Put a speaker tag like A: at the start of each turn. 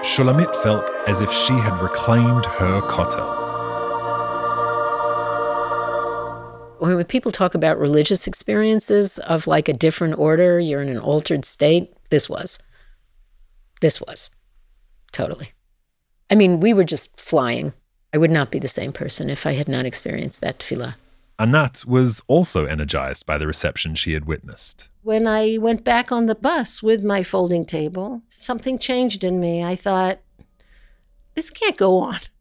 A: Shulamit felt as if she had reclaimed her kotel.
B: When people talk about religious experiences of like a different order, you're in an altered state, this was. Totally. I mean, we were just flying. I would not be the same person if I had not experienced that tefillah.
A: Anat was also energized by the reception she had witnessed.
C: When I went back on the bus with my folding table, something changed in me. I thought, this can't go on.